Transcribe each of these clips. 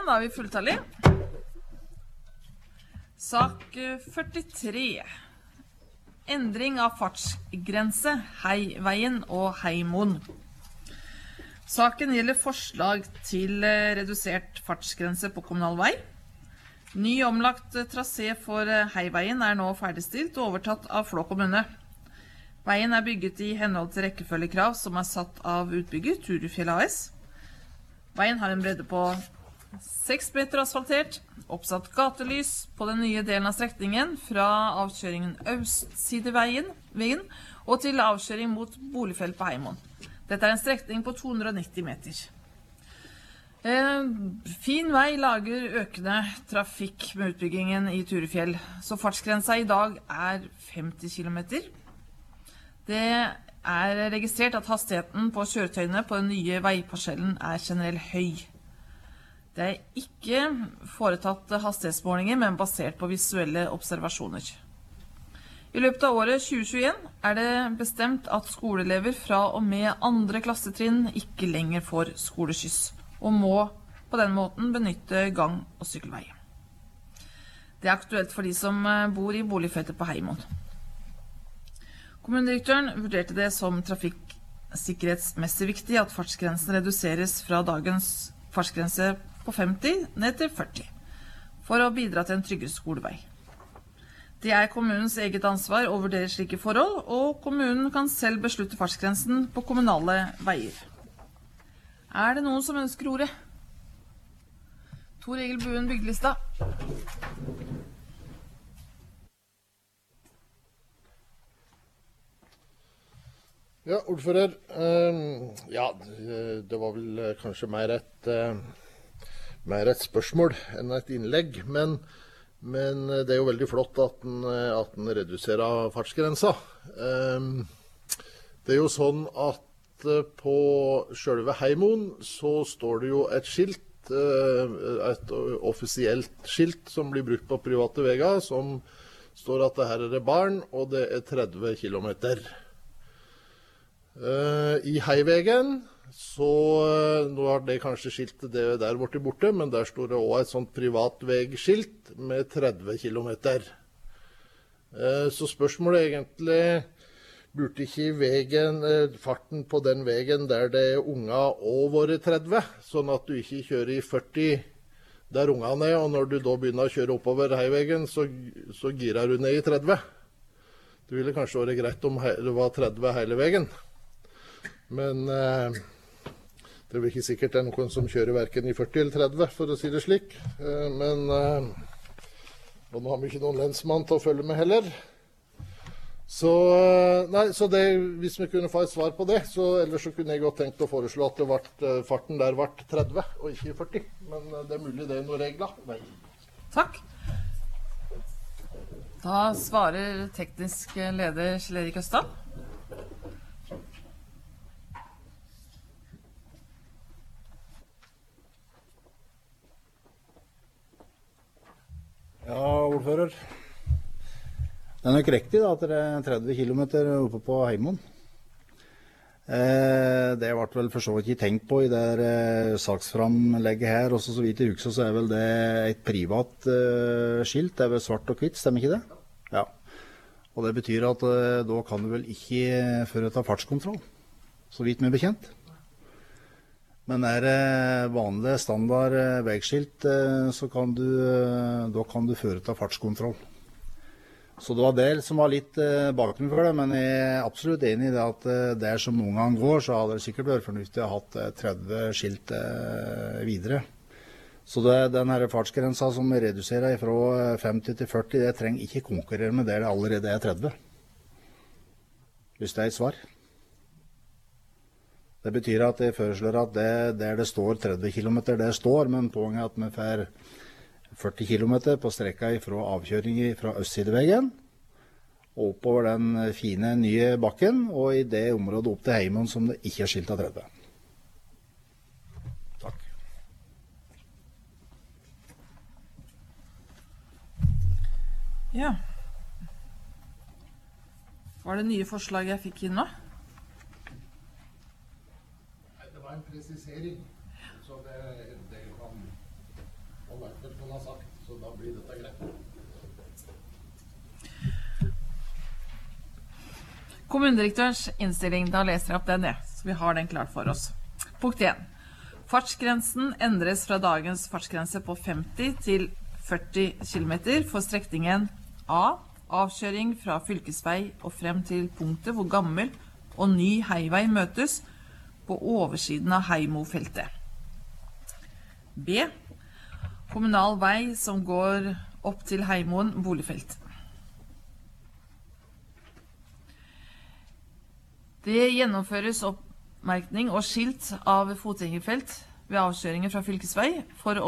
da er vi fulltallig. Sak 43. Endring av fartsgrense, Heiveien og Heimoen. Saken gjelder forslag til redusert fartsgrense på kommunal vei. Ny omlagt trasé for Heiveien er nå ferdigstilt og overtatt av Flå kommune. Veien er bygget i henhold til rekkefølgekrav som er satt av utbygger Turufjell AS. Veien har en bredde på 6 meter asfaltert, oppsatt gatelys på den nye delen av strekningen fra avkjøringen Østsideveien og til avkjøring mot boligfelt på Heimoen. Dette er en strekning på 290 meter. Fin vei lager økende trafikk med utbyggingen i Turufjell, så fartsgrensa i dag er 50 km. Det er registrert at hastigheten på kjøretøyene på den nye veiparsellen er generelt høy. Det er ikke foretatt hastighetsmålinger, men basert på visuelle observasjoner. I løpet av året 2021 er det bestemt at skoleelever fra og med 2. klassetrinn ikke lenger får skoleskyss, og må på den måten benytte gang- og sykkelvei. Det er aktuelt for de som bor i boligfeltet på Heimoen. Kommunedirektøren vurderte det som trafikksikkerhetsmessig viktig at fartsgrensen reduseres fra dagens fartsgrense på 50 ned til 40, for å bidra til en tryggere skolevei. Det er kommunens eget ansvar å vurdere slike forhold, og kommunen kan selv beslutte fartsgrensen på kommunale veier. Er det noen som ønsker ordet? Tor Egil Buen, Bygdelista. Ja, ordfører. Det var vel kanskje mer et spørsmål enn et innlegg, men det er jo veldig flott at den reduserer fartsgrensa. Det er jo sånn at på selve Heimoen så står det jo et skilt, et offisielt skilt som blir brukt på private veier, som står at det her er det barn, og det er 30 kilometer. I Heiveien, så nå har det kanskje skiltet det der borte, men der står det også et sånt privatvegskilt med 30 kilometer. Så spørsmålet er egentlig, burde ikke farten på den veien der det er unger over 30, sånn at du ikke kjører i 40 der ungene er, og når du da begynner å kjøre oppover Heiveien, så girer du ned i 30. Det ville kanskje være greit om det var 30 hele veien. Men det er vel ikke sikkert det er noen som kjører hverken i 40 eller 30, for å si det slik. Og nå har vi ikke noen lensmann til å følge med heller. Så det, hvis vi kunne få et svar på det, ellers så kunne jeg godt tenkt å foreslå at farten der ble 30 og ikke 40. Men det er mulig det er noen regler. Nei. Takk. Da svarer teknisk leder Kjell Erik Østad. Ja, ordfører. Det er nok riktig da, at det er 30 kilometer oppe på Heimoen. Det ble vel for så vidt ikke tenkt på i det saksframlegget her, og så vidt jeg husker så er vel det et privat skilt, det er vel svart og hvitt, stemmer ikke det? Ja. Og det betyr at da kan du vel ikke foreta fartskontroll, så vidt vi er bekjent. Men er det vanlig standard veiskilt, så kan du foreta fartskontroll. Så det var det som var litt bakgrunn for det, men jeg er absolutt enig i det at der som noen gang går, så hadde det sikkert vært fornuftig å ha hatt 30 skilt videre. Så den her fartsgrensa som reduserer fra 50 til 40, det trenger ikke konkurrere med der det allerede er 30. Hvis det er et svar. Det betyr at jeg foreslår at der det står 30 km, det står, men poenget er at vi får 40 km på strekka fra avkjøring fra Østsideveien, og oppover den fine nye bakken, og i det området opp til Heimoen som det ikke er skilt av 30. Takk. Ja. Var det nye forslag jeg fikk inn nå? En presisering, så det kan Så da blir dette greit. Kommunedirektørens innstilling, da leser jeg opp den, så vi har den klart for oss. Punkt 1. Fartsgrensen endres fra dagens fartsgrense på 50 til 40 km for strekningen A. Avkjøring fra fylkesvei og frem til punktet hvor gammel og ny heivei møtes på oversiden av Heimofeltet. B. Kommunal vei som går opp til Heimoen boligfelt. Det gjennomføres oppmerkning og skilt av fotgjengerfelt ved avkjøringer fra fylkesvei for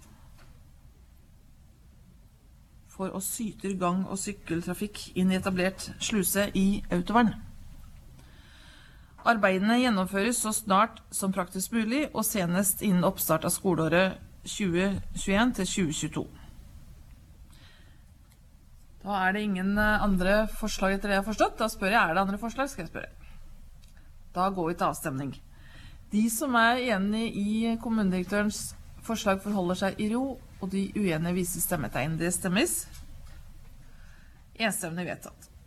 å syter gang- og sykkeltrafikk inn i etablert sluse i autovern. Arbeidene gjennomføres så snart som praktisk mulig, og senest innen oppstart av skoleåret 2021 til 2022. Da er det ingen andre forslag etter det jeg har forstått. Da spør jeg, er det andre forslag, skal jeg spørre. Da går vi til avstemning. De som er enige i kommunedirektørens forslag forholder seg i ro, og de uenige viser stemmetegn. Det stemmes. Enstemmig vedtatt.